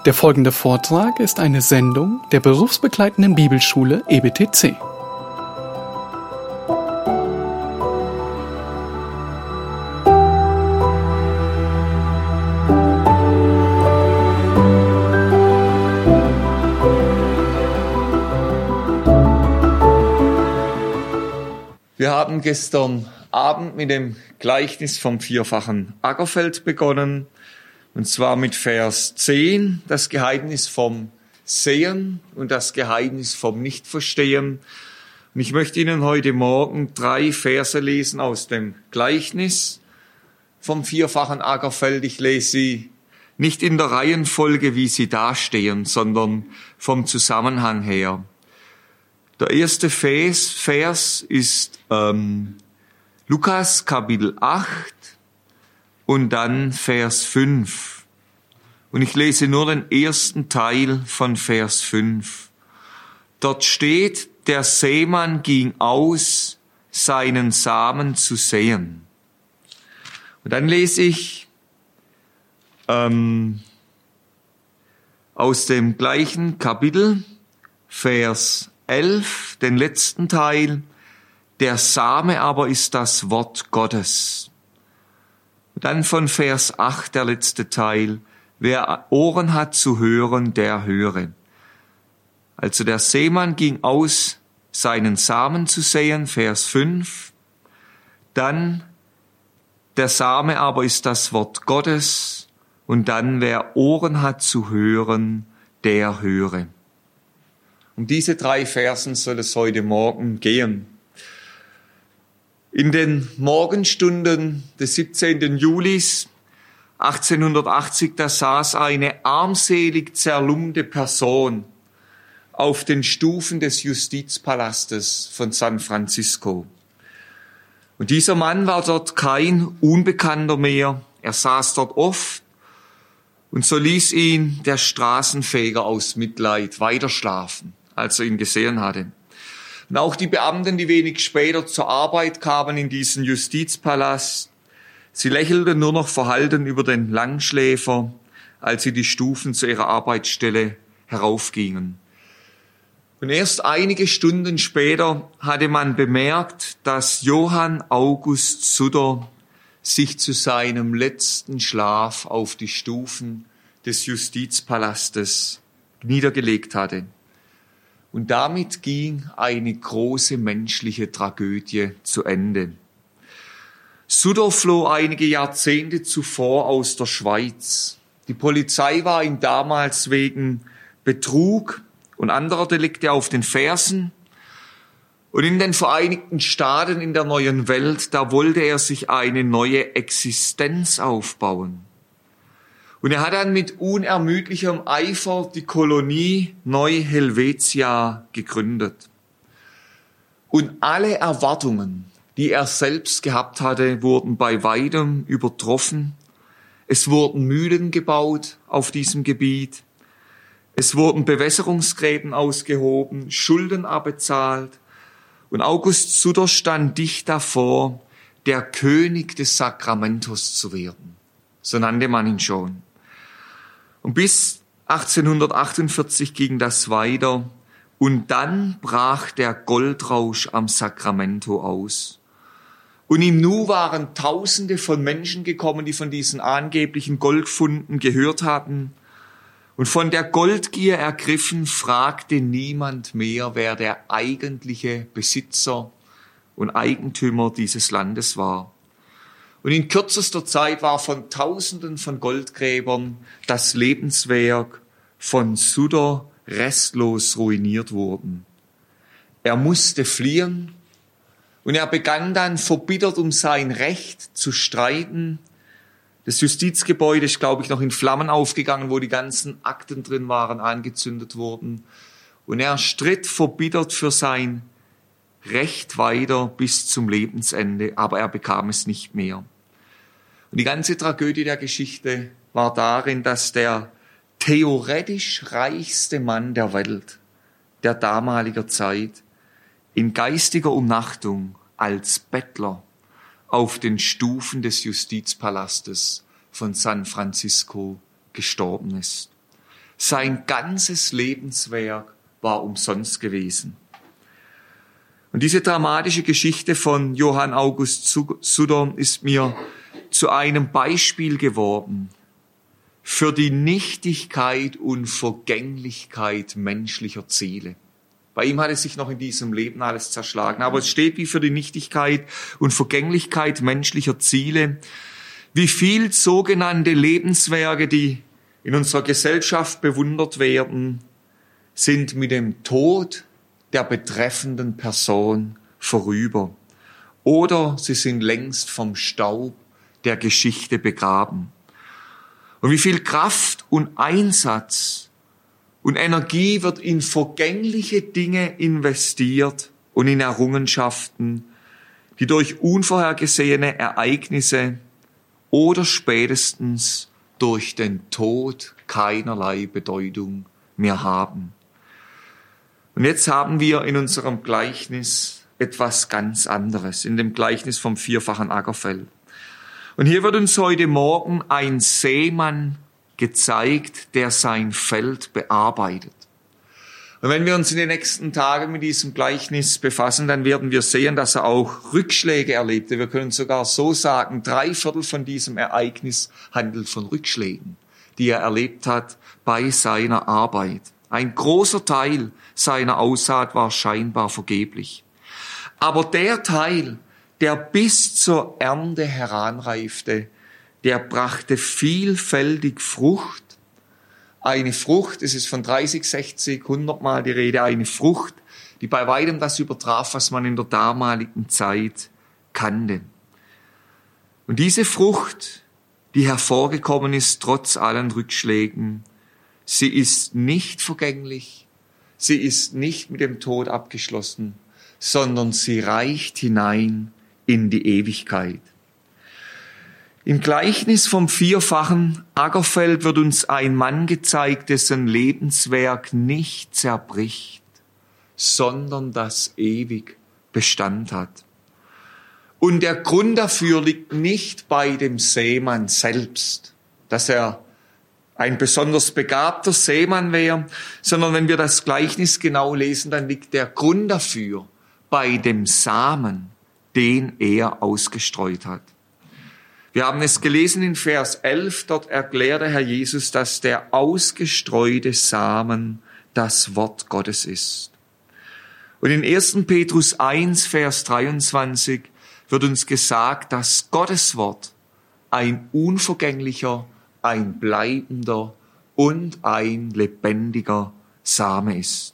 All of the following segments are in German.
Der folgende Vortrag ist eine Sendung der berufsbegleitenden Bibelschule EBTC. Wir haben gestern Abend mit dem Gleichnis vom vierfachen Ackerfeld begonnen, und zwar mit Vers 10, das Geheimnis vom Sehen und das Geheimnis vom Nichtverstehen. Und ich möchte Ihnen heute Morgen 3 Verse lesen aus dem Gleichnis vom vierfachen Ackerfeld. Ich lese sie nicht in der Reihenfolge, wie sie dastehen, sondern vom Zusammenhang her. Der erste Vers ist Lukas Kapitel 8 und dann Vers 5. Und ich lese nur den ersten Teil von Vers 5. Dort steht, der Sämann ging aus, seinen Samen zu säen. Und dann lese ich aus dem gleichen Kapitel, Vers 11, den letzten Teil. Der Same aber ist das Wort Gottes. Und dann von Vers 8, der letzte Teil. Wer Ohren hat zu hören, der höre. Also der Sämann ging aus, seinen Samen zu säen, Vers 5. Dann der Same aber ist das Wort Gottes. Und dann wer Ohren hat zu hören, der höre. Um diese 3 Versen soll es heute Morgen gehen. In den Morgenstunden des 17. Julis 1880, da saß eine armselig zerlumpte Person auf den Stufen des Justizpalastes von San Francisco. Und dieser Mann war dort kein Unbekannter mehr. Er saß dort oft und so ließ ihn der Straßenfeger aus Mitleid weiter schlafen, als er ihn gesehen hatte. Und auch die Beamten, die wenig später zur Arbeit kamen in diesen Justizpalast, sie lächelten nur noch verhalten über den Langschläfer, als sie die Stufen zu ihrer Arbeitsstelle heraufgingen. Und erst einige Stunden später hatte man bemerkt, dass Johann August Sutter sich zu seinem letzten Schlaf auf die Stufen des Justizpalastes niedergelegt hatte. Und damit ging eine große menschliche Tragödie zu Ende. Sutter floh einige Jahrzehnte zuvor aus der Schweiz. Die Polizei war ihm damals wegen Betrug und anderer Delikte auf den Fersen. Und in den Vereinigten Staaten, in der neuen Welt, da wollte er sich eine neue Existenz aufbauen. Und er hat dann mit unermüdlichem Eifer die Kolonie Neu-Helvetia gegründet. Und alle Erwartungen, die er selbst gehabt hatte, wurden bei weitem übertroffen. Es wurden Mühlen gebaut auf diesem Gebiet. Es wurden Bewässerungsgräben ausgehoben, Schulden abbezahlt. Und August Sutter stand dicht davor, der König des Sacramentos zu werden. So nannte man ihn schon. Und bis 1848 ging das weiter. Und dann brach der Goldrausch am Sacramento aus. Und im Nu waren Tausende von Menschen gekommen, die von diesen angeblichen Goldfunden gehört hatten. Und von der Goldgier ergriffen, fragte niemand mehr, wer der eigentliche Besitzer und Eigentümer dieses Landes war. Und in kürzester Zeit war von Tausenden von Goldgräbern das Lebenswerk von Sutter restlos ruiniert worden. Er musste fliehen und er begann dann verbittert um sein Recht zu streiten. Das Justizgebäude ist, glaube ich, noch in Flammen aufgegangen, wo die ganzen Akten drin waren, angezündet wurden. Und er stritt verbittert für sein Recht weiter bis zum Lebensende, aber er bekam es nicht mehr. Und die ganze Tragödie der Geschichte war darin, dass der theoretisch reichste Mann der Welt, der damaliger Zeit, in geistiger Umnachtung als Bettler auf den Stufen des Justizpalastes von San Francisco gestorben ist. Sein ganzes Lebenswerk war umsonst gewesen. Und diese dramatische Geschichte von Johann August Sutter ist mir zu einem Beispiel geworden für die Nichtigkeit und Vergänglichkeit menschlicher Ziele. Bei ihm hat es sich noch in diesem Leben alles zerschlagen. Aber es steht wie für die Nichtigkeit und Vergänglichkeit menschlicher Ziele. Wie viel sogenannte Lebenswerke, die in unserer Gesellschaft bewundert werden, sind mit dem Tod der betreffenden Person vorüber. Oder sie sind längst vom Staub der Geschichte begraben. Und wie viel Kraft und Einsatz und Energie wird in vergängliche Dinge investiert und in Errungenschaften, die durch unvorhergesehene Ereignisse oder spätestens durch den Tod keinerlei Bedeutung mehr haben. Und jetzt haben wir in unserem Gleichnis etwas ganz anderes, in dem Gleichnis vom vierfachen Ackerfeld. Und hier wird uns heute Morgen ein Sämann gezeigt, der sein Feld bearbeitet. Und wenn wir uns in den nächsten Tagen mit diesem Gleichnis befassen, dann werden wir sehen, dass er auch Rückschläge erlebte. Wir können sogar so sagen, 3/4 von diesem Ereignis handelt von Rückschlägen, die er erlebt hat bei seiner Arbeit. Ein großer Teil seiner Aussaat war scheinbar vergeblich. Aber der Teil, der bis zur Ernte heranreifte, der brachte vielfältig Frucht. Eine Frucht, es ist von 30, 60, 100 Mal die Rede, eine Frucht, die bei weitem das übertraf, was man in der damaligen Zeit kannte. Und diese Frucht, die hervorgekommen ist, trotz allen Rückschlägen, sie ist nicht vergänglich, sie ist nicht mit dem Tod abgeschlossen, sondern sie reicht hinein in die Ewigkeit. Im Gleichnis vom vierfachen Ackerfeld wird uns ein Mann gezeigt, dessen Lebenswerk nicht zerbricht, sondern das ewig Bestand hat. Und der Grund dafür liegt nicht bei dem Sämann selbst, dass er ein besonders begabter Sämann wäre, sondern wenn wir das Gleichnis genau lesen, dann liegt der Grund dafür bei dem Samen, den er ausgestreut hat. Wir haben es gelesen in Vers 11, dort erklärt der Herr Jesus, dass der ausgestreute Samen das Wort Gottes ist. Und in 1. Petrus 1, Vers 23 wird uns gesagt, dass Gottes Wort ein unvergänglicher, ein bleibender und ein lebendiger Same ist.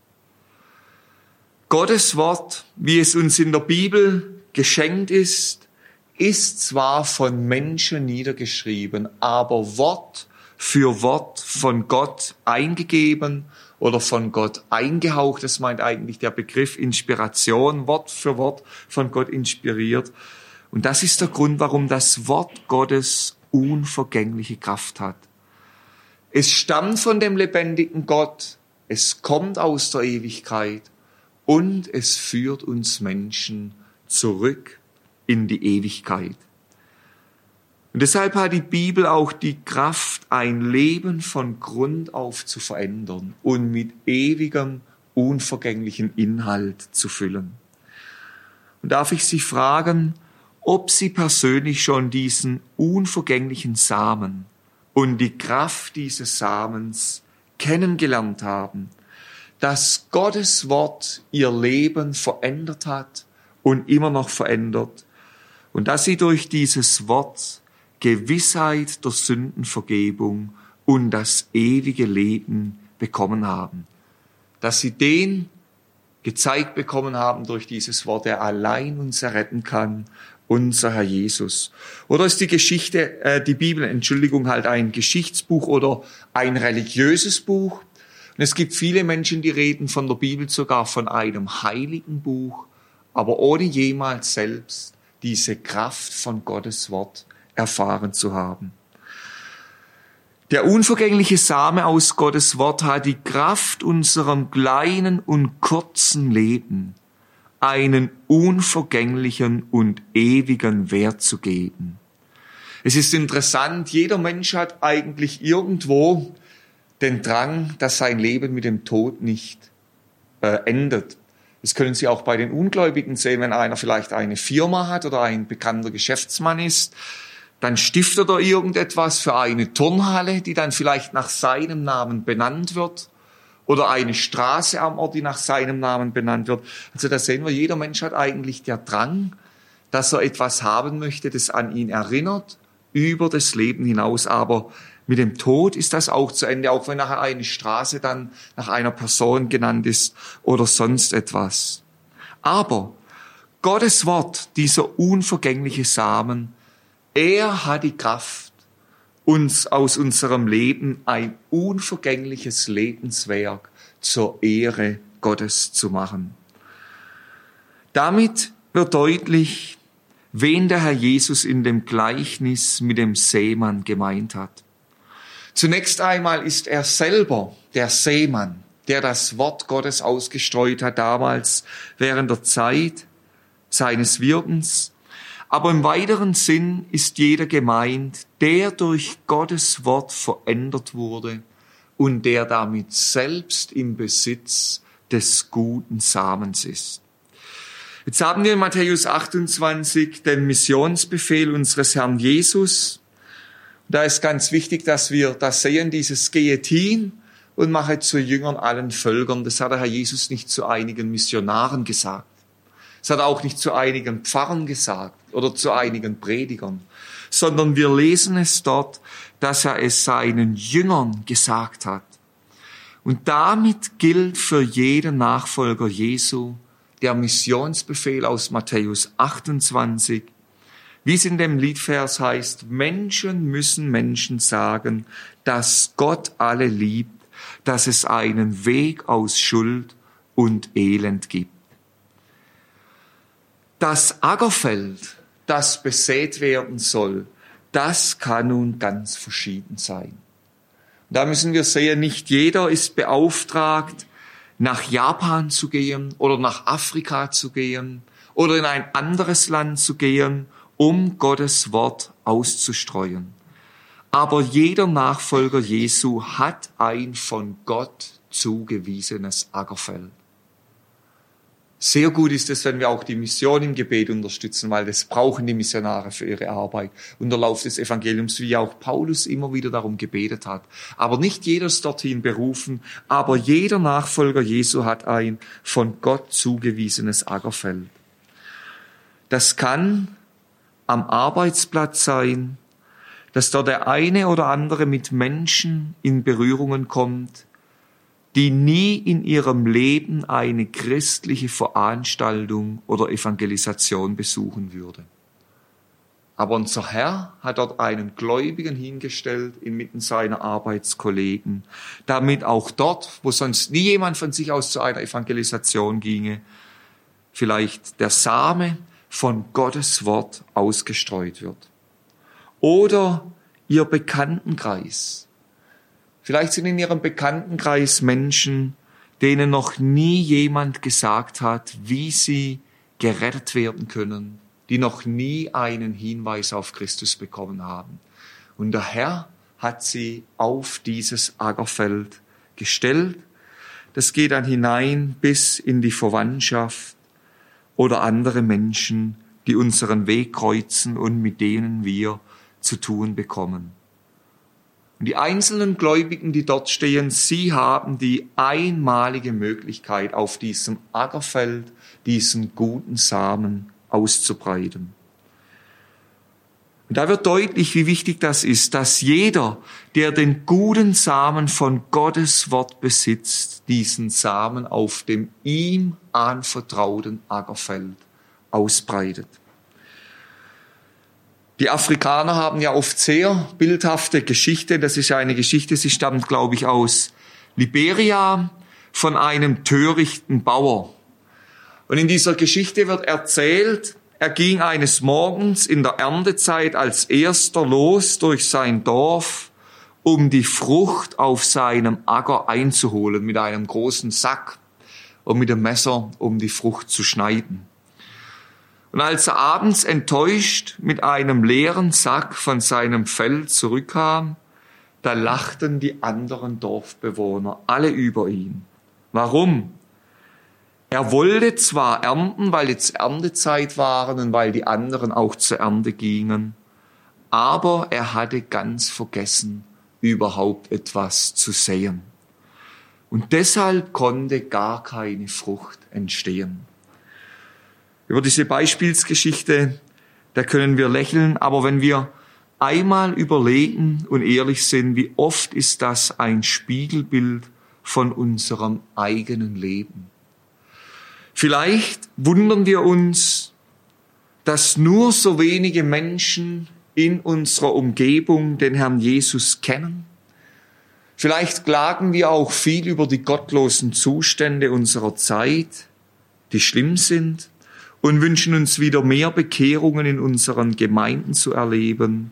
Gottes Wort, wie es uns in der Bibel geschenkt ist zwar von Menschen niedergeschrieben, aber Wort für Wort von Gott eingegeben oder von Gott eingehaucht. Das meint eigentlich der Begriff Inspiration, Wort für Wort von Gott inspiriert. Und das ist der Grund, warum das Wort Gottes unvergängliche Kraft hat. Es stammt von dem lebendigen Gott, es kommt aus der Ewigkeit und es führt uns Menschen zurück in die Ewigkeit. Und deshalb hat die Bibel auch die Kraft, ein Leben von Grund auf zu verändern und mit ewigem, unvergänglichen Inhalt zu füllen. Und darf ich Sie fragen, ob Sie persönlich schon diesen unvergänglichen Samen und die Kraft dieses Samens kennengelernt haben, dass Gottes Wort Ihr Leben verändert hat und immer noch verändert, und dass Sie durch dieses Wort Gewissheit der Sündenvergebung und das ewige Leben bekommen haben. Dass Sie den gezeigt bekommen haben durch dieses Wort, der allein uns erretten kann, unser Herr Jesus. Oder ist die Bibel, halt ein Geschichtsbuch oder ein religiöses Buch? Und es gibt viele Menschen, die reden von der Bibel sogar von einem heiligen Buch, aber ohne jemals selbst diese Kraft von Gottes Wort erfahren zu haben. Der unvergängliche Same aus Gottes Wort hat die Kraft, unserem kleinen und kurzen Leben einen unvergänglichen und ewigen Wert zu geben. Es ist interessant, jeder Mensch hat eigentlich irgendwo den Drang, dass sein Leben mit dem Tod nicht endet. Das können Sie auch bei den Ungläubigen sehen, wenn einer vielleicht eine Firma hat oder ein bekannter Geschäftsmann ist, dann stiftet er irgendetwas für eine Turnhalle, die dann vielleicht nach seinem Namen benannt wird, oder eine Straße am Ort, die nach seinem Namen benannt wird. Also da sehen wir, jeder Mensch hat eigentlich der Drang, dass er etwas haben möchte, das an ihn erinnert, über das Leben hinaus. Aber mit dem Tod ist das auch zu Ende, auch wenn nachher eine Straße dann nach einer Person genannt ist oder sonst etwas. Aber Gottes Wort, dieser unvergängliche Samen, er hat die Kraft, uns aus unserem Leben ein unvergängliches Lebenswerk zur Ehre Gottes zu machen. Damit wird deutlich, wen der Herr Jesus in dem Gleichnis mit dem Sämann gemeint hat. Zunächst einmal ist er selber der Sämann, der das Wort Gottes ausgestreut hat, damals während der Zeit seines Wirkens. Aber im weiteren Sinn ist jeder gemeint, der durch Gottes Wort verändert wurde und der damit selbst im Besitz des guten Samens ist. Jetzt haben wir in Matthäus 28 den Missionsbefehl unseres Herrn Jesus. Da ist ganz wichtig, dass wir das sehen, dieses Geht hin und mache zu Jüngern allen Völkern. Das hat der Herr Jesus nicht zu einigen Missionaren gesagt. Das hat er auch nicht zu einigen Pfarrern gesagt oder zu einigen Predigern, sondern wir lesen es dort, dass er es seinen Jüngern gesagt hat. Und damit gilt für jeden Nachfolger Jesu der Missionsbefehl aus Matthäus 28, wie es in dem Liedvers heißt: Menschen müssen Menschen sagen, dass Gott alle liebt, dass es einen Weg aus Schuld und Elend gibt. Das Ackerfeld, das besät werden soll, das kann nun ganz verschieden sein. Da müssen wir sehen, nicht jeder ist beauftragt, nach Japan zu gehen oder nach Afrika zu gehen oder in ein anderes Land zu gehen, um Gottes Wort auszustreuen. Aber jeder Nachfolger Jesu hat ein von Gott zugewiesenes Ackerfeld. Sehr gut ist es, wenn wir auch die Mission im Gebet unterstützen, weil das brauchen die Missionare für ihre Arbeit und der Lauf des Evangeliums, wie auch Paulus immer wieder darum gebetet hat. Aber nicht jeder ist dorthin berufen, aber jeder Nachfolger Jesu hat ein von Gott zugewiesenes Ackerfeld. Das kann am Arbeitsplatz sein, dass da der eine oder andere mit Menschen in Berührungen kommt, die nie in ihrem Leben eine christliche Veranstaltung oder Evangelisation besuchen würde. Aber unser Herr hat dort einen Gläubigen hingestellt inmitten seiner Arbeitskollegen, damit auch dort, wo sonst nie jemand von sich aus zu einer Evangelisation ginge, vielleicht der Same von Gottes Wort ausgestreut wird. Oder ihr Bekanntenkreis. Vielleicht sind in ihrem Bekanntenkreis Menschen, denen noch nie jemand gesagt hat, wie sie gerettet werden können, die noch nie einen Hinweis auf Christus bekommen haben. Und der Herr hat sie auf dieses Ackerfeld gestellt. Das geht dann hinein bis in die Verwandtschaft oder andere Menschen, die unseren Weg kreuzen und mit denen wir zu tun bekommen. Und die einzelnen Gläubigen, die dort stehen, sie haben die einmalige Möglichkeit, auf diesem Ackerfeld diesen guten Samen auszubreiten. Und da wird deutlich, wie wichtig das ist, dass jeder, der den guten Samen von Gottes Wort besitzt, diesen Samen auf dem ihm anvertrauten Ackerfeld ausbreitet. Die Afrikaner haben ja oft sehr bildhafte Geschichte. Das ist ja eine Geschichte, sie stammt, glaube ich, aus Liberia, von einem törichten Bauer. Und in dieser Geschichte wird erzählt, er ging eines Morgens in der Erntezeit als erster los durch sein Dorf, um die Frucht auf seinem Acker einzuholen mit einem großen Sack und mit dem Messer, um die Frucht zu schneiden. Und als er abends enttäuscht mit einem leeren Sack von seinem Feld zurückkam, da lachten die anderen Dorfbewohner alle über ihn. Warum? Er wollte zwar ernten, weil jetzt Erntezeit waren und weil die anderen auch zur Ernte gingen, aber er hatte ganz vergessen, überhaupt etwas zu säen. Und deshalb konnte gar keine Frucht entstehen. Über diese Beispielsgeschichte, da können wir lächeln, aber wenn wir einmal überlegen und ehrlich sind, wie oft ist das ein Spiegelbild von unserem eigenen Leben? Vielleicht wundern wir uns, dass nur so wenige Menschen in unserer Umgebung den Herrn Jesus kennen. Vielleicht klagen wir auch viel über die gottlosen Zustände unserer Zeit, die schlimm sind, und wünschen uns wieder mehr Bekehrungen in unseren Gemeinden zu erleben.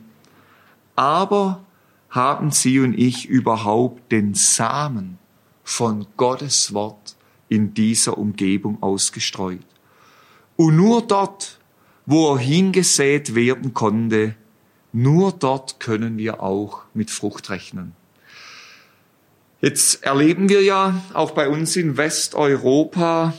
Aber haben Sie und ich überhaupt den Samen von Gottes Wort in dieser Umgebung ausgestreut? Und nur dort, wo er hingesät werden konnte, nur dort können wir auch mit Frucht rechnen. Jetzt erleben wir ja auch bei uns in Westeuropa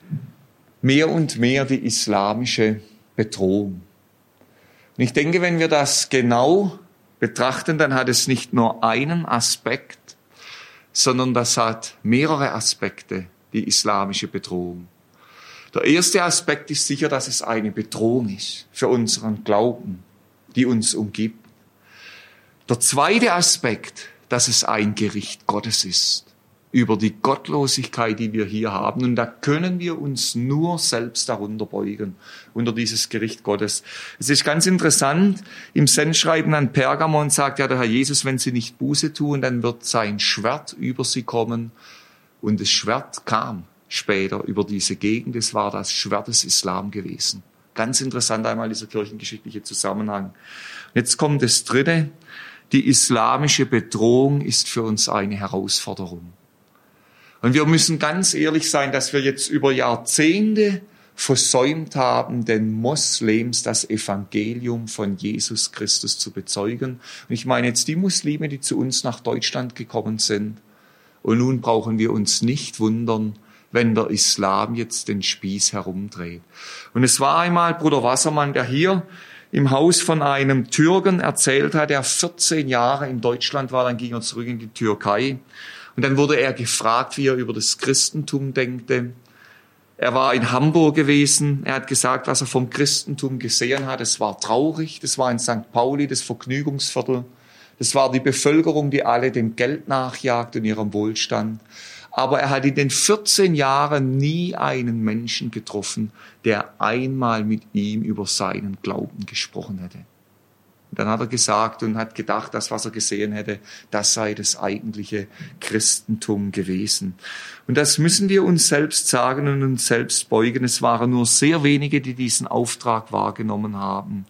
mehr und mehr die islamische Bedrohung. Und ich denke, wenn wir das genau betrachten, dann hat es nicht nur einen Aspekt, sondern das hat mehrere Aspekte, die islamische Bedrohung. Der erste Aspekt ist sicher, dass es eine Bedrohung ist für unseren Glauben, die uns umgibt. Der zweite Aspekt, dass es ein Gericht Gottes ist über die Gottlosigkeit, die wir hier haben. Und da können wir uns nur selbst darunter beugen, unter dieses Gericht Gottes. Es ist ganz interessant, im Sendschreiben an Pergamon sagt ja der Herr Jesus, wenn sie nicht Buße tun, dann wird sein Schwert über sie kommen. Und das Schwert kam später über diese Gegend. Es war das Schwert des Islam gewesen. Ganz interessant einmal dieser kirchengeschichtliche Zusammenhang. Jetzt kommt das Dritte. Die islamische Bedrohung ist für uns eine Herausforderung. Und wir müssen ganz ehrlich sein, dass wir jetzt über Jahrzehnte versäumt haben, den Moslems das Evangelium von Jesus Christus zu bezeugen. Und ich meine jetzt die Muslime, die zu uns nach Deutschland gekommen sind. Und nun brauchen wir uns nicht wundern, wenn der Islam jetzt den Spieß herumdreht. Und es war einmal Bruder Wassermann, der hier im Haus von einem Türken erzählt hat, der 14 Jahre in Deutschland war, dann ging er zurück in die Türkei. Und dann wurde er gefragt, wie er über das Christentum denkte. Er war in Hamburg gewesen. Er hat gesagt, was er vom Christentum gesehen hat. Es war traurig. Das war in St. Pauli, das Vergnügungsviertel. Das war die Bevölkerung, die alle dem Geld nachjagt und ihrem Wohlstand. Aber er hat in den 14 Jahren nie einen Menschen getroffen, der einmal mit ihm über seinen Glauben gesprochen hätte. Und dann hat er gesagt und hat gedacht, das, was er gesehen hätte, das sei das eigentliche Christentum gewesen. Und das müssen wir uns selbst sagen und uns selbst beugen. Es waren nur sehr wenige, die diesen Auftrag wahrgenommen haben.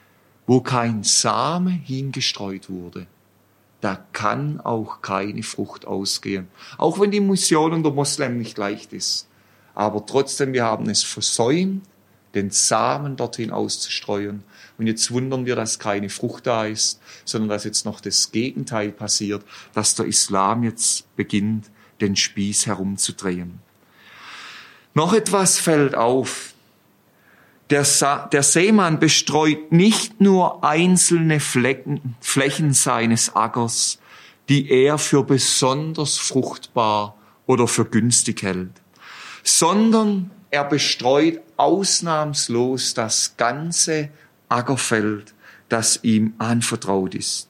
Wo kein Same hingestreut wurde, da kann auch keine Frucht ausgehen. Auch wenn die Mission unter Moslem nicht leicht ist. Aber trotzdem, wir haben es versäumt, den Samen dorthin auszustreuen. Und jetzt wundern wir, dass keine Frucht da ist, sondern dass jetzt noch das Gegenteil passiert, dass der Islam jetzt beginnt, den Spieß herumzudrehen. Noch etwas fällt auf. Der Seemann bestreut nicht nur einzelne Flächen seines Ackers, die er für besonders fruchtbar oder für günstig hält, sondern er bestreut ausnahmslos das ganze Ackerfeld, das ihm anvertraut ist.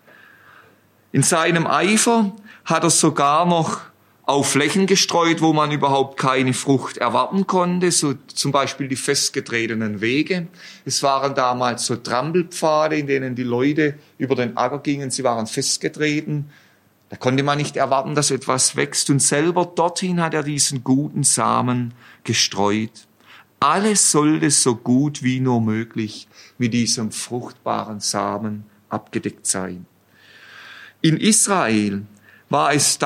In seinem Eifer hat er sogar noch auf Flächen gestreut, wo man überhaupt keine Frucht erwarten konnte, so zum Beispiel die festgetretenen Wege. Es waren damals so Trampelpfade, in denen die Leute über den Acker gingen, sie waren festgetreten. Da konnte man nicht erwarten, dass etwas wächst, und selber dorthin hat er diesen guten Samen gestreut. Alles sollte so gut wie nur möglich mit diesem fruchtbaren Samen abgedeckt sein. In Israel war es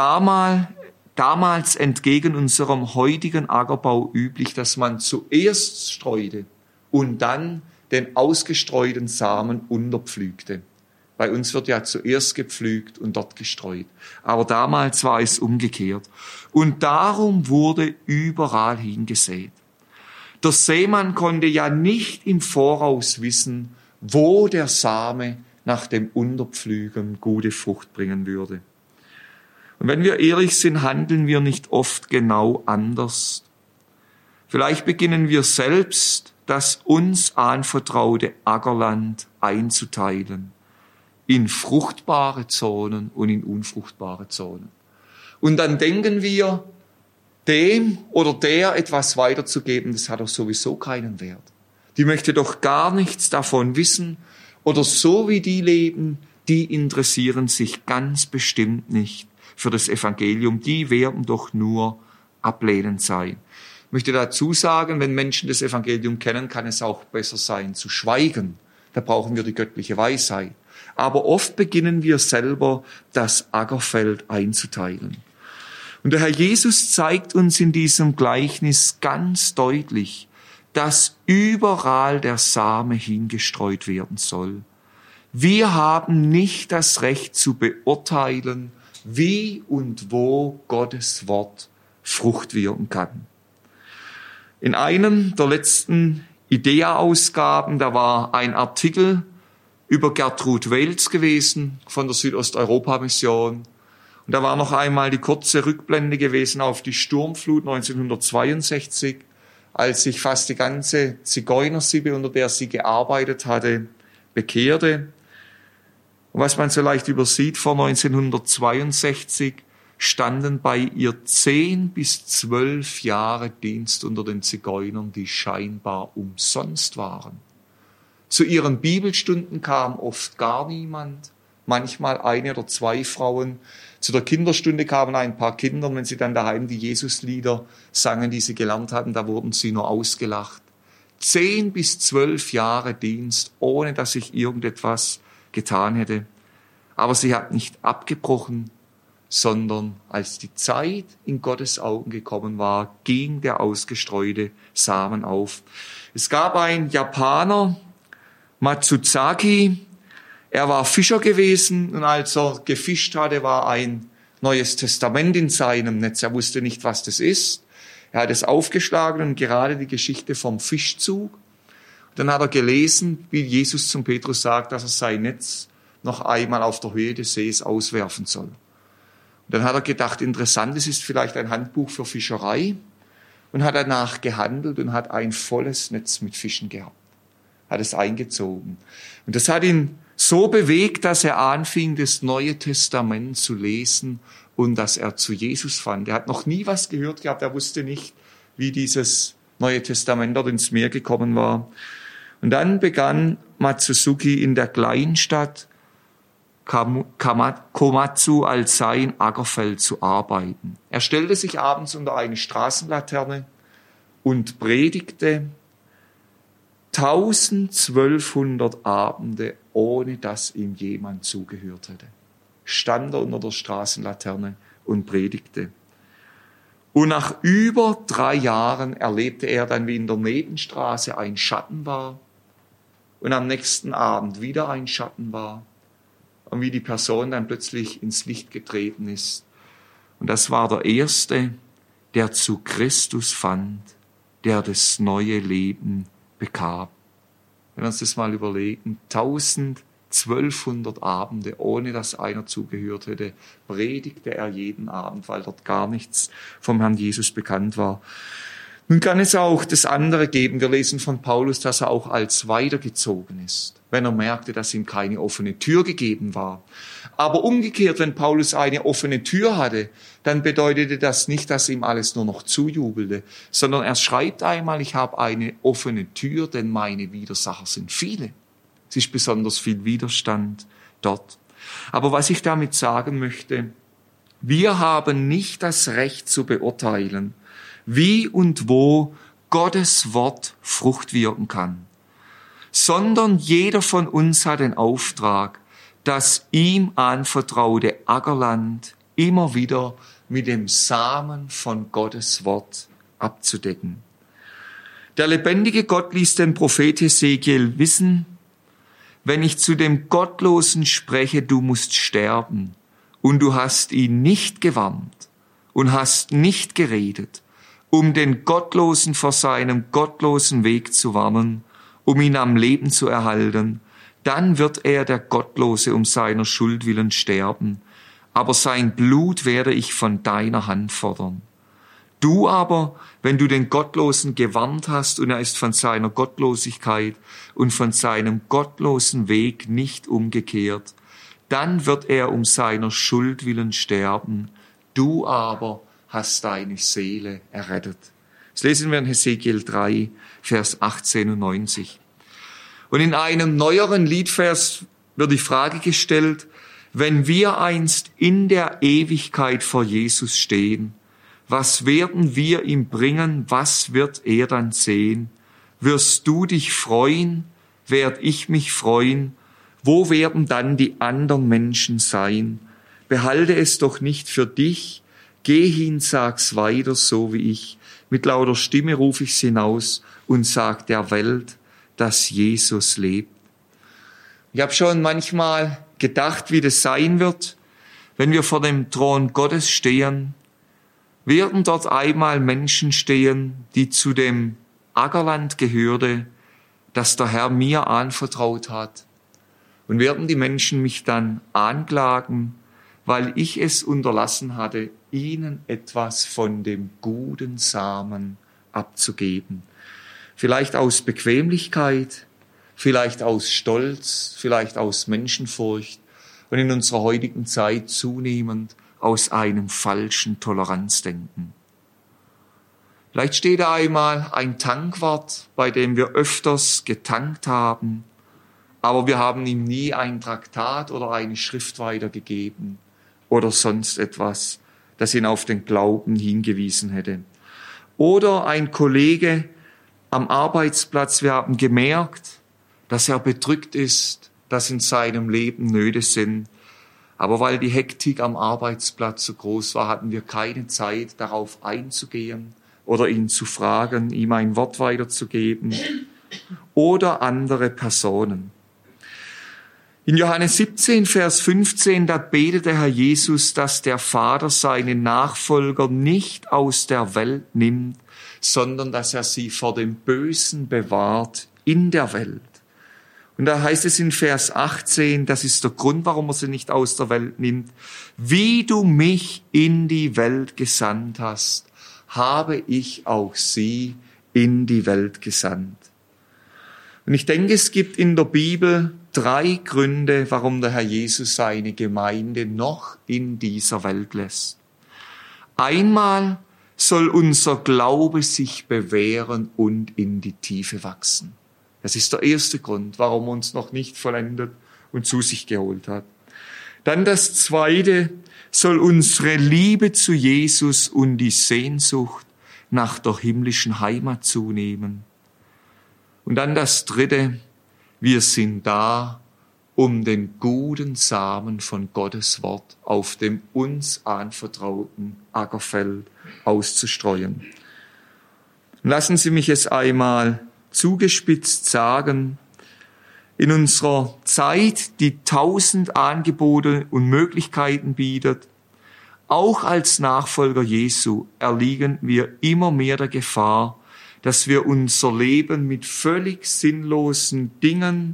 damals entgegen unserem heutigen Ackerbau üblich, dass man zuerst streute und dann den ausgestreuten Samen unterpflügte. Bei uns wird ja zuerst gepflügt und dort gestreut. Aber damals war es umgekehrt. Und darum wurde überall hingesät. Der Sämann konnte ja nicht im Voraus wissen, wo der Same nach dem Unterpflügen gute Frucht bringen würde. Und wenn wir ehrlich sind, handeln wir nicht oft genau anders. Vielleicht beginnen wir selbst, das uns anvertraute Ackerland einzuteilen in fruchtbare Zonen und in unfruchtbare Zonen. Und dann denken wir, dem oder der etwas weiterzugeben, das hat doch sowieso keinen Wert. Die möchte doch gar nichts davon wissen oder so wie die leben, die interessieren sich ganz bestimmt nicht für das Evangelium. Die werden doch nur ablehnend sein. Ich möchte dazu sagen, wenn Menschen das Evangelium kennen, kann es auch besser sein, zu schweigen. Da brauchen wir die göttliche Weisheit. Aber oft beginnen wir selber, das Ackerfeld einzuteilen. Und der Herr Jesus zeigt uns in diesem Gleichnis ganz deutlich, dass überall der Same hingestreut werden soll. Wir haben nicht das Recht zu beurteilen, wie und wo Gottes Wort Frucht wirken kann. In einem der letzten IDEA-Ausgaben, da war ein Artikel über Gertrud Wels gewesen von der Südosteuropa-Mission. Und da war noch einmal die kurze Rückblende gewesen auf die Sturmflut 1962, als sich fast die ganze Zigeunersippe, unter der sie gearbeitet hatte, bekehrte. Und was man so leicht übersieht, vor 1962 standen bei ihr 10 bis 12 Jahre Dienst unter den Zigeunern, die scheinbar umsonst waren. Zu ihren Bibelstunden kam oft gar niemand, manchmal 1 oder 2 Frauen. Zu der Kinderstunde kamen ein paar Kinder, und wenn sie dann daheim die Jesuslieder sangen, die sie gelernt hatten, da wurden sie nur ausgelacht. 10 bis 12 Jahre Dienst, ohne dass ich irgendetwas getan hätte. Aber sie hat nicht abgebrochen, sondern als die Zeit in Gottes Augen gekommen war, ging der ausgestreute Samen auf. Es gab einen Japaner, Matsuzaki, er war Fischer gewesen und als er gefischt hatte, war ein Neues Testament in seinem Netz. Er wusste nicht, was das ist. Er hat es aufgeschlagen und gerade die Geschichte vom Fischzug. Dann hat er gelesen, wie Jesus zum Petrus sagt, dass er sein Netz noch einmal auf der Höhe des Sees auswerfen soll. Und dann hat er gedacht, interessant, es ist vielleicht ein Handbuch für Fischerei, und hat danach gehandelt und hat ein volles Netz mit Fischen gehabt. Hat es eingezogen. Und das hat ihn so bewegt, dass er anfing, das Neue Testament zu lesen und dass er zu Jesus fand. Er hat noch nie was gehört gehabt, er wusste nicht, wie dieses Neue Testament dort ins Meer gekommen war. Und dann begann Matsuzuki in der Kleinstadt Komatsu als sein Ackerfeld zu arbeiten. Er stellte sich abends unter eine Straßenlaterne und predigte 1200 Abende, ohne dass ihm jemand zugehört hätte. Stand er unter der Straßenlaterne und predigte. Und nach über 3 Jahren erlebte er dann, wie in der Nebenstraße ein Schatten war und am nächsten Abend wieder ein Schatten war und wie die Person dann plötzlich ins Licht getreten ist. Und das war der Erste, der zu Christus fand, der das neue Leben bekam. Wenn wir uns das mal überlegen, 1200 Abende, ohne dass einer zugehört hätte, predigte er jeden Abend, weil dort gar nichts vom Herrn Jesus bekannt war. Nun kann es auch das andere geben. Wir lesen von Paulus, dass er auch als weitergezogen ist, wenn er merkte, dass ihm keine offene Tür gegeben war. Aber umgekehrt, wenn Paulus eine offene Tür hatte, dann bedeutete das nicht, dass ihm alles nur noch zujubelte, sondern er schreibt einmal, ich habe eine offene Tür, denn meine Widersacher sind viele. Es ist besonders viel Widerstand dort. Aber was ich damit sagen möchte, wir haben nicht das Recht zu beurteilen, wie und wo Gottes Wort Frucht wirken kann, sondern jeder von uns hat den Auftrag, das ihm anvertraute Ackerland immer wieder mit dem Samen von Gottes Wort abzudecken. Der lebendige Gott ließ den Prophet Hesekiel wissen, wenn ich zu dem Gottlosen spreche, du musst sterben, und du hast ihn nicht gewarnt und hast nicht geredet, um den Gottlosen vor seinem gottlosen Weg zu warnen, um ihn am Leben zu erhalten, dann wird er, der Gottlose, um seiner Schuld willen sterben, aber sein Blut werde ich von deiner Hand fordern. Du aber, wenn du den Gottlosen gewarnt hast und er ist von seiner Gottlosigkeit und von seinem gottlosen Weg nicht umgekehrt, dann wird er um seiner Schuld willen sterben. Du aber hast deine Seele errettet. Das lesen wir in Hesekiel 3, Vers 18 und 90. Und in einem neueren Liedvers wird die Frage gestellt, wenn wir einst in der Ewigkeit vor Jesus stehen, was werden wir ihm bringen, was wird er dann sehen? Wirst du dich freuen, werd ich mich freuen, wo werden dann die anderen Menschen sein? Behalte es doch nicht für dich, geh hin, sag's weiter, so wie ich. Mit lauter Stimme ruf ich's hinaus und sag der Welt, dass Jesus lebt. Ich habe schon manchmal gedacht, wie das sein wird, wenn wir vor dem Thron Gottes stehen. Werden dort einmal Menschen stehen, die zu dem Ackerland gehörte, das der Herr mir anvertraut hat. Und werden die Menschen mich dann anklagen, weil ich es unterlassen hatte, ihnen etwas von dem guten Samen abzugeben. Vielleicht aus Bequemlichkeit, vielleicht aus Stolz, vielleicht aus Menschenfurcht und in unserer heutigen Zeit zunehmend aus einem falschen Toleranzdenken. Vielleicht steht da einmal ein Tankwart, bei dem wir öfters getankt haben, aber wir haben ihm nie ein Traktat oder eine Schrift weitergegeben oder sonst etwas, das ihn auf den Glauben hingewiesen hätte. Oder ein Kollege am Arbeitsplatz, wir haben gemerkt, dass er bedrückt ist, dass in seinem Leben Nöte sind. Aber weil die Hektik am Arbeitsplatz so groß war, hatten wir keine Zeit, darauf einzugehen oder ihn zu fragen, ihm ein Wort weiterzugeben. Oder andere Personen. In Johannes 17, Vers 15, da betet der Herr Jesus, dass der Vater seine Nachfolger nicht aus der Welt nimmt, sondern dass er sie vor dem Bösen bewahrt in der Welt. Und da heißt es in Vers 18, das ist der Grund, warum er sie nicht aus der Welt nimmt. Wie du mich in die Welt gesandt hast, habe ich auch sie in die Welt gesandt. Und ich denke, es gibt in der Bibel 3 Gründe, warum der Herr Jesus seine Gemeinde noch in dieser Welt lässt. Einmal soll unser Glaube sich bewähren und in die Tiefe wachsen. Das ist der erste Grund, warum er uns noch nicht vollendet und zu sich geholt hat. Dann das zweite, soll unsere Liebe zu Jesus und die Sehnsucht nach der himmlischen Heimat zunehmen. Und dann das dritte, wir sind da, um den guten Samen von Gottes Wort auf dem uns anvertrauten Ackerfeld auszustreuen. Lassen Sie mich es einmal zugespitzt sagen, in unserer Zeit, die 1000 Angebote und Möglichkeiten bietet, auch als Nachfolger Jesu erliegen wir immer mehr der Gefahr, dass wir unser Leben mit völlig sinnlosen Dingen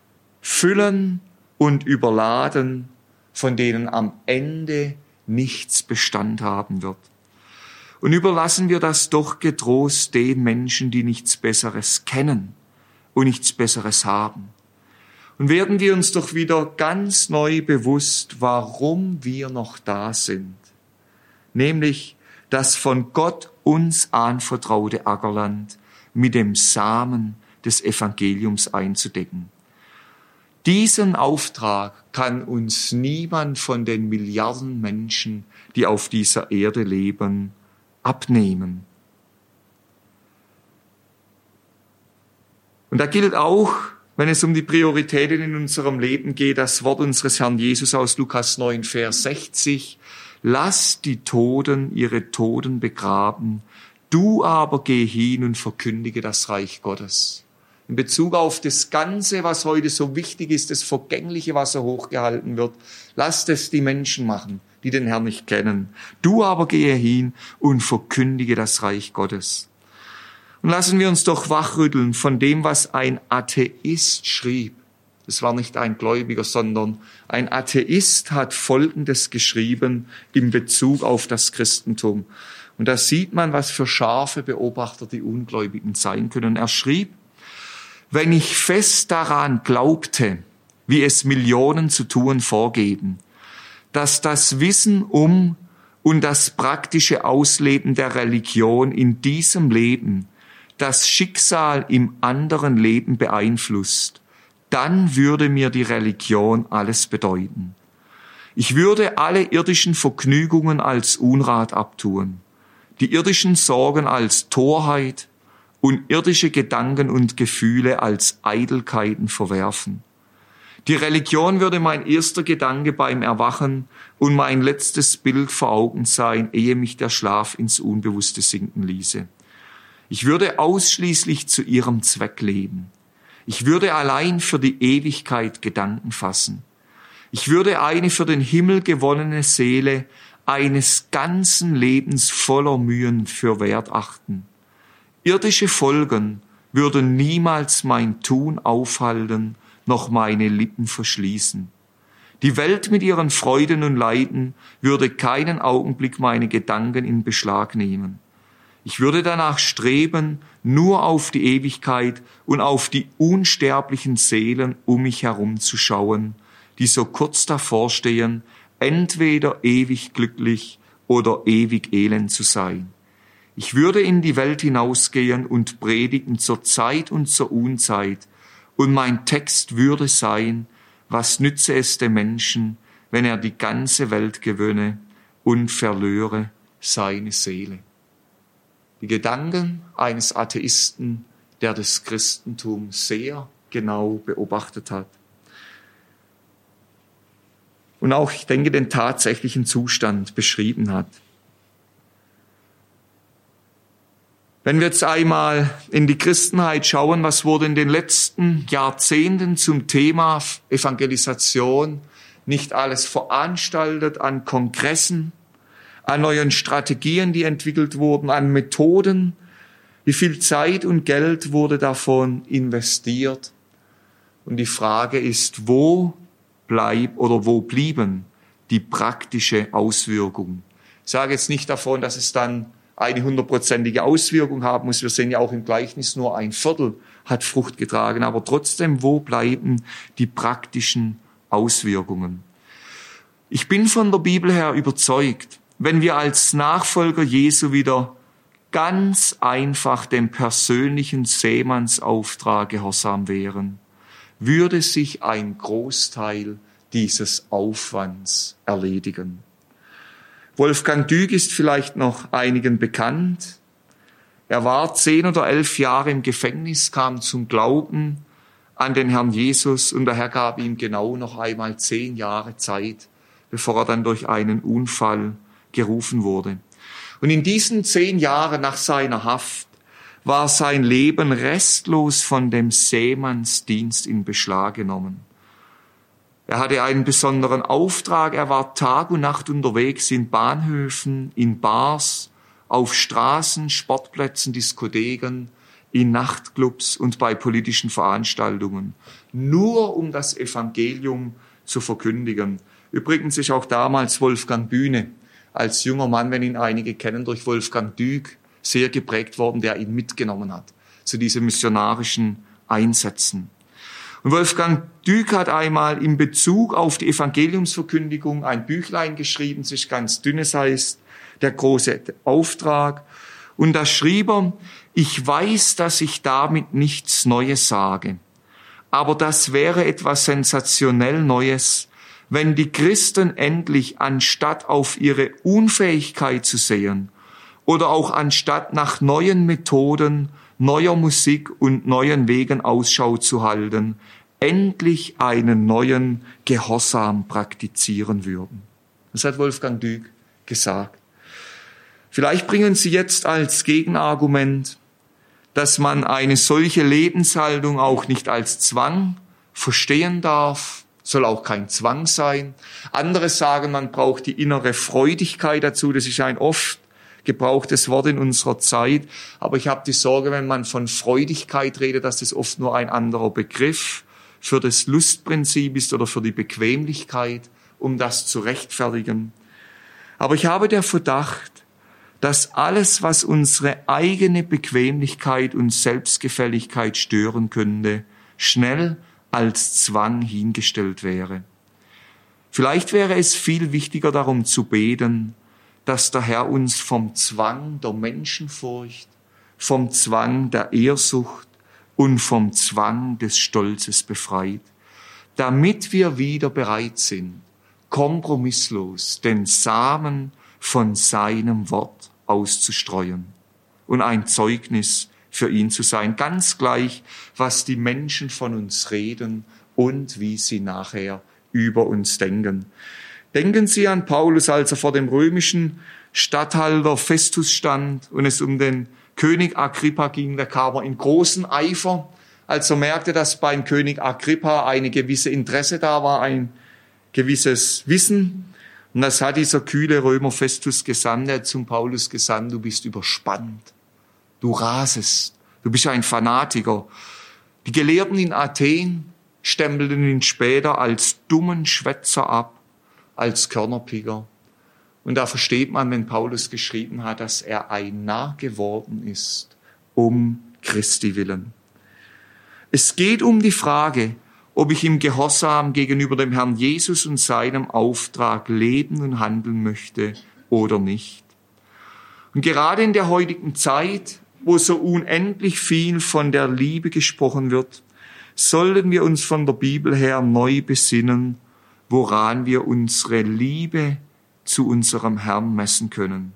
füllen und überladen, von denen am Ende nichts Bestand haben wird. Und überlassen wir das doch getrost den Menschen, die nichts Besseres kennen und nichts Besseres haben. Und werden wir uns doch wieder ganz neu bewusst, warum wir noch da sind. Nämlich das von Gott uns anvertraute Ackerland mit dem Samen des Evangeliums einzudecken. Diesen Auftrag kann uns niemand von den Milliarden Menschen, die auf dieser Erde leben, abnehmen. Und da gilt auch, wenn es um die Prioritäten in unserem Leben geht, das Wort unseres Herrn Jesus aus Lukas 9, Vers 60. Lass die Toten ihre Toten begraben, du aber geh hin und verkündige das Reich Gottes. in Bezug auf das Ganze, was heute so wichtig ist, das Vergängliche, was so hochgehalten wird. Lasst es die Menschen machen, die den Herrn nicht kennen. Du aber gehe hin und verkündige das Reich Gottes. Und lassen wir uns doch wachrütteln von dem, was ein Atheist schrieb. Es war nicht ein Gläubiger, sondern ein Atheist hat Folgendes geschrieben in Bezug auf das Christentum. Und da sieht man, was für scharfe Beobachter die Ungläubigen sein können. Er schrieb: Wenn ich fest daran glaubte, wie es Millionen zu tun vorgeben, dass das Wissen um und das praktische Ausleben der Religion in diesem Leben das Schicksal im anderen Leben beeinflusst, dann würde mir die Religion alles bedeuten. Ich würde alle irdischen Vergnügungen als Unrat abtun, die irdischen Sorgen als Torheit und irdische Gedanken und Gefühle als Eitelkeiten verwerfen. Die Religion würde mein erster Gedanke beim Erwachen und mein letztes Bild vor Augen sein, ehe mich der Schlaf ins Unbewusste sinken ließe. Ich würde ausschließlich zu ihrem Zweck leben. Ich würde allein für die Ewigkeit Gedanken fassen. Ich würde eine für den Himmel gewonnene Seele eines ganzen Lebens voller Mühen für wert achten. Irdische Folgen würden niemals mein Tun aufhalten, noch meine Lippen verschließen. Die Welt mit ihren Freuden und Leiden würde keinen Augenblick meine Gedanken in Beschlag nehmen. Ich würde danach streben, nur auf die Ewigkeit und auf die unsterblichen Seelen um mich herum zu schauen, die so kurz davor stehen, entweder ewig glücklich oder ewig elend zu sein. Ich würde in die Welt hinausgehen und predigen zur Zeit und zur Unzeit, und mein Text würde sein: Was nütze es dem Menschen, wenn er die ganze Welt gewönne und verlöre seine Seele? Die Gedanken eines Atheisten, der das Christentum sehr genau beobachtet hat. Und auch, ich denke, den tatsächlichen Zustand beschrieben hat. Wenn wir jetzt einmal in die Christenheit schauen, was wurde in den letzten Jahrzehnten zum Thema Evangelisation nicht alles veranstaltet an Kongressen, an neuen Strategien, die entwickelt wurden, an Methoden, wie viel Zeit und Geld wurde davon investiert. Und die Frage ist, wo blieben die praktische Auswirkung? Ich sage jetzt nicht davon, dass es dann eine 100%ige Auswirkung haben muss. Wir sehen ja auch im Gleichnis, nur ein Viertel hat Frucht getragen. Aber trotzdem, wo bleiben die praktischen Auswirkungen? Ich bin von der Bibel her überzeugt, wenn wir als Nachfolger Jesu wieder ganz einfach dem persönlichen Seemannsauftrag gehorsam wären, würde sich ein Großteil dieses Aufwands erledigen. Wolfgang Dück ist vielleicht noch einigen bekannt. Er war 10 oder 11 Jahre im Gefängnis, kam zum Glauben an den Herrn Jesus und der Herr gab ihm genau noch einmal 10 Jahre Zeit, bevor er dann durch einen Unfall gerufen wurde. Und in diesen 10 Jahren nach seiner Haft war sein Leben restlos von dem Seemannsdienst in Beschlag genommen. Er hatte einen besonderen Auftrag, er war Tag und Nacht unterwegs in Bahnhöfen, in Bars, auf Straßen, Sportplätzen, Diskotheken, in Nachtclubs und bei politischen Veranstaltungen, nur um das Evangelium zu verkündigen. Übrigens ist auch damals Wolfgang Bühne als junger Mann, wenn ihn einige kennen, durch Wolfgang Dück sehr geprägt worden, der ihn mitgenommen hat zu diesen missionarischen Einsätzen. Und Wolfgang Dück hat einmal in Bezug auf die Evangeliumsverkündigung ein Büchlein geschrieben, es ist ganz dünn, es heißt Der große Auftrag. Und da schrieb er: Ich weiß, dass ich damit nichts Neues sage, aber das wäre etwas sensationell Neues, wenn die Christen endlich, anstatt auf ihre Unfähigkeit zu sehen oder auch anstatt nach neuen Methoden, neuer Musik und neuen Wegen Ausschau zu halten, endlich einen neuen Gehorsam praktizieren würden. Das hat Wolfgang Dück gesagt. Vielleicht bringen Sie jetzt als Gegenargument, dass man eine solche Lebenshaltung auch nicht als Zwang verstehen darf, soll auch kein Zwang sein. Andere sagen, man braucht die innere Freudigkeit dazu. Das ist ein oft gebrauchtes Wort in unserer Zeit. Aber ich habe die Sorge, wenn man von Freudigkeit redet, dass das oft nur ein anderer Begriff für das Lustprinzip ist oder für die Bequemlichkeit, um das zu rechtfertigen. Aber ich habe den Verdacht, dass alles, was unsere eigene Bequemlichkeit und Selbstgefälligkeit stören könnte, schnell als Zwang hingestellt wäre. Vielleicht wäre es viel wichtiger, darum zu beten, dass der Herr uns vom Zwang der Menschenfurcht, vom Zwang der Ehrsucht und vom Zwang des Stolzes befreit, damit wir wieder bereit sind, kompromisslos den Samen von seinem Wort auszustreuen und ein Zeugnis für ihn zu sein, ganz gleich, was die Menschen von uns reden und wie sie nachher über uns denken. Denken Sie an Paulus, als er vor dem römischen Statthalter Festus stand und es um den König Agrippa ging. Da kam er in großen Eifer, als er merkte, dass beim König Agrippa eine gewisse Interesse da war, ein gewisses Wissen. Und das hat dieser kühle Römer Festus gesandt, er hat zum Paulus gesandt: Du bist überspannt, du rasest, du bist ein Fanatiker. Die Gelehrten in Athen stempelten ihn später als dummen Schwätzer ab, als Körnerpicker. Und da versteht man, wenn Paulus geschrieben hat, dass er ein Narr geworden ist, um Christi willen. Es geht um die Frage, ob ich im Gehorsam gegenüber dem Herrn Jesus und seinem Auftrag leben und handeln möchte oder nicht. Und gerade in der heutigen Zeit, wo so unendlich viel von der Liebe gesprochen wird, sollten wir uns von der Bibel her neu besinnen, woran wir unsere Liebe zu unserem Herrn messen können.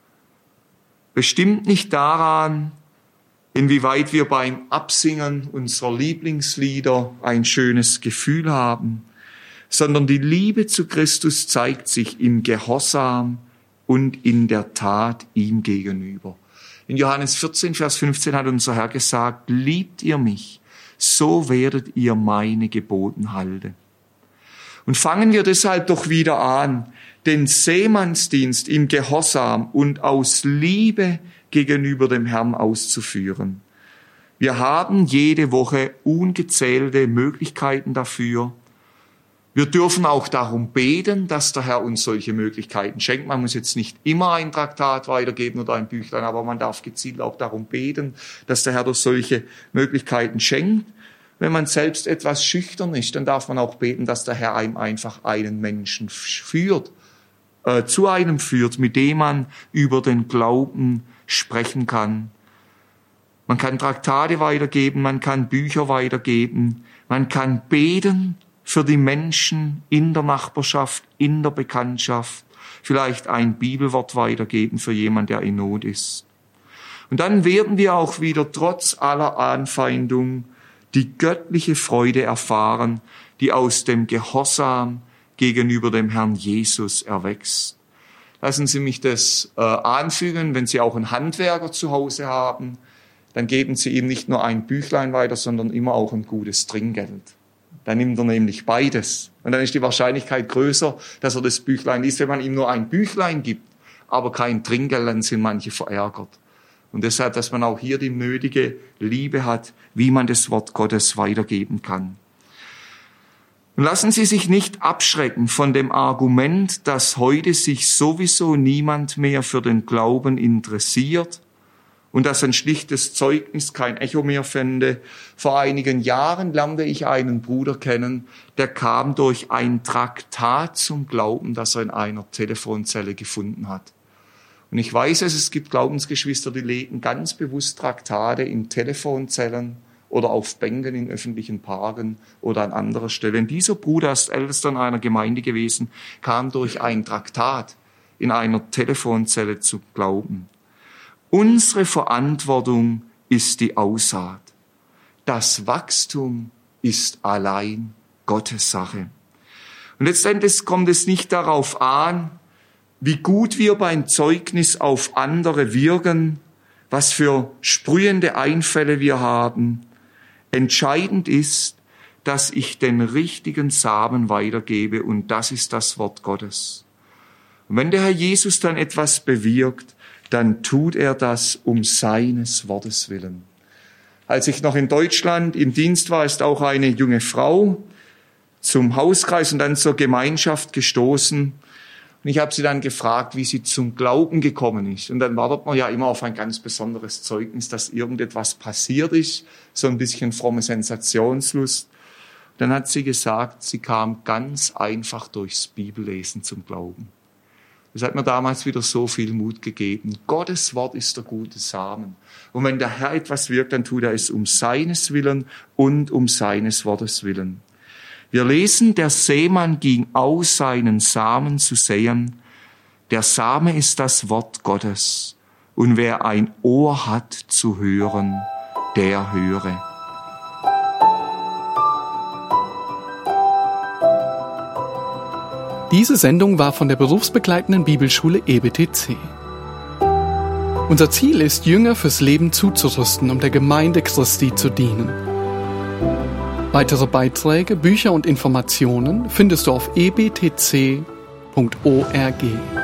Bestimmt nicht daran, inwieweit wir beim Absingen unserer Lieblingslieder ein schönes Gefühl haben, sondern die Liebe zu Christus zeigt sich im Gehorsam und in der Tat ihm gegenüber. In Johannes 14, Vers 15 hat unser Herr gesagt: Liebt ihr mich, so werdet ihr meine Geboten halten. Und fangen wir deshalb doch wieder an, den Seemannsdienst im Gehorsam und aus Liebe gegenüber dem Herrn auszuführen. Wir haben jede Woche ungezählte Möglichkeiten dafür. Wir dürfen auch darum beten, dass der Herr uns solche Möglichkeiten schenkt. Man muss jetzt nicht immer ein Traktat weitergeben oder ein Büchlein, aber man darf gezielt auch darum beten, dass der Herr durch solche Möglichkeiten schenkt. Wenn man selbst etwas schüchtern ist, dann darf man auch beten, dass der Herr einem einfach einen Menschen führt, zu einem führt, mit dem man über den Glauben sprechen kann. Man kann Traktate weitergeben, man kann Bücher weitergeben, man kann beten für die Menschen in der Nachbarschaft, in der Bekanntschaft, vielleicht ein Bibelwort weitergeben für jemanden, der in Not ist. Und dann werden wir auch wieder trotz aller Anfeindung die göttliche Freude erfahren, die aus dem Gehorsam gegenüber dem Herrn Jesus erwächst. Lassen Sie mich das anfügen, wenn Sie auch einen Handwerker zu Hause haben, dann geben Sie ihm nicht nur ein Büchlein weiter, sondern immer auch ein gutes Trinkgeld. Dann nimmt er nämlich beides. Und dann ist die Wahrscheinlichkeit größer, dass er das Büchlein liest. Wenn man ihm nur ein Büchlein gibt, aber kein Trinkgeld, dann sind manche verärgert. Und deshalb, dass man auch hier die nötige Liebe hat, wie man das Wort Gottes weitergeben kann. Und lassen Sie sich nicht abschrecken von dem Argument, dass heute sich sowieso niemand mehr für den Glauben interessiert und dass ein schlichtes Zeugnis kein Echo mehr fände. Vor einigen Jahren lernte ich einen Bruder kennen, der kam durch ein Traktat zum Glauben, das er in einer Telefonzelle gefunden hat. Und ich weiß es gibt Glaubensgeschwister, die legen ganz bewusst Traktate in Telefonzellen oder auf Bänken in öffentlichen Parken oder an anderer Stelle. Und dieser Bruder ist Ältester in einer Gemeinde gewesen, kam durch ein Traktat in einer Telefonzelle zu glauben. Unsere Verantwortung ist die Aussaat. Das Wachstum ist allein Gottes Sache. Und letztendlich kommt es nicht darauf an, wie gut wir beim Zeugnis auf andere wirken, was für sprühende Einfälle wir haben. Entscheidend ist, dass ich den richtigen Samen weitergebe, und das ist das Wort Gottes. Und wenn der Herr Jesus dann etwas bewirkt, dann tut er das um seines Wortes willen. Als ich noch in Deutschland im Dienst war, ist auch eine junge Frau zum Hauskreis und dann zur Gemeinschaft gestoßen. Und ich habe sie dann gefragt, wie sie zum Glauben gekommen ist. Und dann wartet man ja immer auf ein ganz besonderes Zeugnis, dass irgendetwas passiert ist, so ein bisschen fromme Sensationslust. Dann hat sie gesagt, sie kam ganz einfach durchs Bibellesen zum Glauben. Das hat mir damals wieder so viel Mut gegeben. Gottes Wort ist der gute Samen. Und wenn der Herr etwas wirkt, dann tut er es um seines Willen und um seines Wortes willen. Wir lesen, der Sämann ging aus, seinen Samen zu säen. Der Same ist das Wort Gottes. Und wer ein Ohr hat zu hören, der höre. Diese Sendung war von der berufsbegleitenden Bibelschule EBTC. Unser Ziel ist, Jünger fürs Leben zuzurüsten, um der Gemeinde Christi zu dienen. Weitere Beiträge, Bücher und Informationen findest du auf ebtc.org.